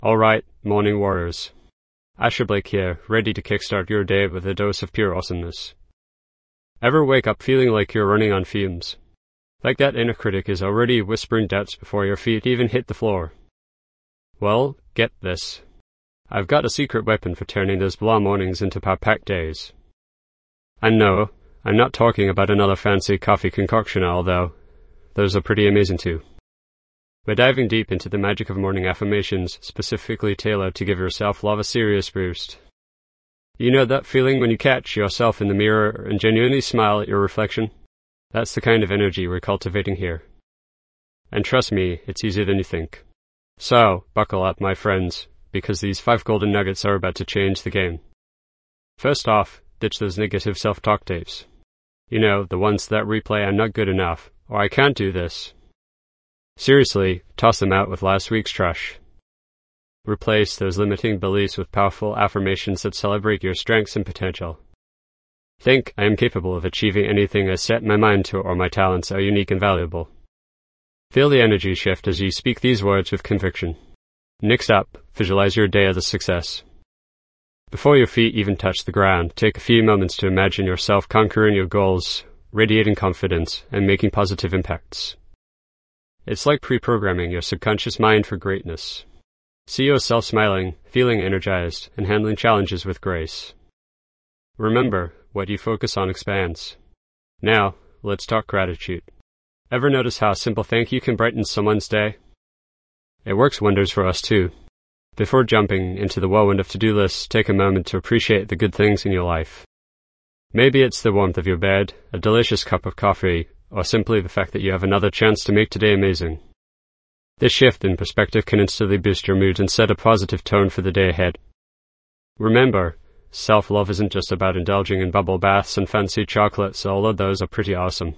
Alright, morning warriors. Asher Blake here, ready to kickstart your day with a dose of pure awesomeness. Ever wake up feeling like you're running on fumes? Like that inner critic is already whispering doubts before your feet even hit the floor? Well, get this. I've got a secret weapon for turning those blah mornings into power-packed days. And no, I'm not talking about another fancy coffee concoction, although those are pretty amazing too. We're diving deep into the magic of morning affirmations, specifically tailored to give your self-love a serious boost. You know that feeling when you catch yourself in the mirror and genuinely smile at your reflection? That's the kind of energy we're cultivating here. And trust me, it's easier than you think. So, buckle up, my friends, because these 5 golden nuggets are about to change the game. First off, ditch those negative self-talk tapes. You know, the ones that replay "I'm not good enough," or "I can't do this." Seriously, toss them out with last week's trash. Replace those limiting beliefs with powerful affirmations that celebrate your strengths and potential. Think, I am capable of achieving anything I set my mind to, or my talents are unique and valuable. Feel the energy shift as you speak these words with conviction. Next up, visualize your day as a success. Before your feet even touch the ground, take a few moments to imagine yourself conquering your goals, radiating confidence, and making positive impacts. It's like pre-programming your subconscious mind for greatness. See yourself smiling, feeling energized, and handling challenges with grace. Remember, what you focus on expands. Now, let's talk gratitude. Ever notice how a simple thank you can brighten someone's day? It works wonders for us too. Before jumping into the whirlwind of to-do lists, take a moment to appreciate the good things in your life. Maybe it's the warmth of your bed, a delicious cup of coffee, or simply the fact that you have another chance to make today amazing. This shift in perspective can instantly boost your mood and set a positive tone for the day ahead. Remember, self-love isn't just about indulging in bubble baths and fancy chocolates, although those are pretty awesome.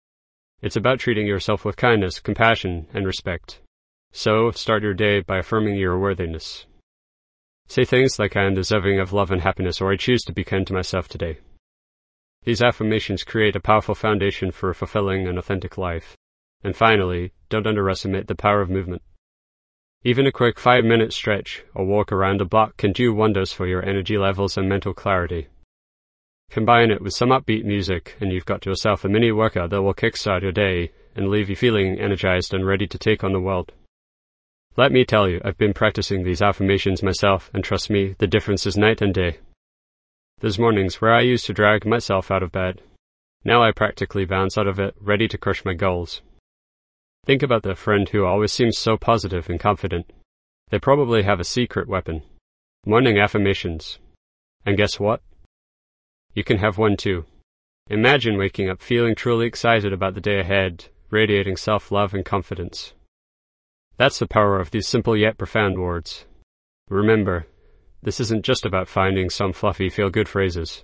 It's about treating yourself with kindness, compassion, and respect. So, start your day by affirming your worthiness. Say things like, "I am deserving of love and happiness," or "I choose to be kind to myself today." These affirmations create a powerful foundation for a fulfilling and authentic life. And finally, don't underestimate the power of movement. Even a quick 5-minute stretch or walk around a block can do wonders for your energy levels and mental clarity. Combine it with some upbeat music, and you've got yourself a mini workout that will kickstart your day and leave you feeling energized and ready to take on the world. Let me tell you, I've been practicing these affirmations myself, and trust me, the difference is night and day. There's mornings where I used to drag myself out of bed. Now I practically bounce out of it, ready to crush my goals. Think about the friend who always seems so positive and confident. They probably have a secret weapon. Morning affirmations. And guess what? You can have one too. Imagine waking up feeling truly excited about the day ahead, radiating self-love and confidence. That's the power of these simple yet profound words. Remember, this isn't just about finding some fluffy feel-good phrases.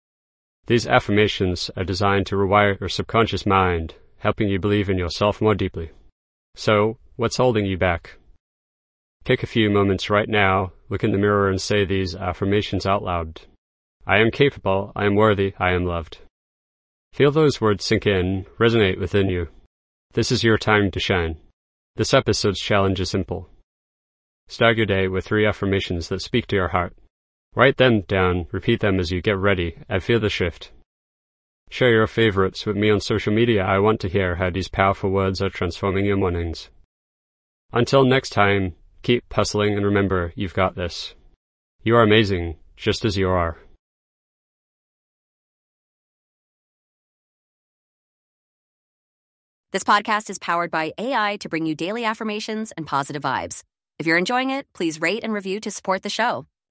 These affirmations are designed to rewire your subconscious mind, helping you believe in yourself more deeply. So, what's holding you back? Take a few moments right now, look in the mirror and say these affirmations out loud. I am capable, I am worthy, I am loved. Feel those words sink in, resonate within you. This is your time to shine. This episode's challenge is simple. Start your day with 3 affirmations that speak to your heart. Write them down, repeat them as you get ready, and feel the shift. Share your favorites with me on social media. I want to hear how these powerful words are transforming your mornings. Until next time, keep hustling and remember, you've got this. You are amazing, just as you are. This podcast is powered by AI to bring you daily affirmations and positive vibes. If you're enjoying it, please rate and review to support the show.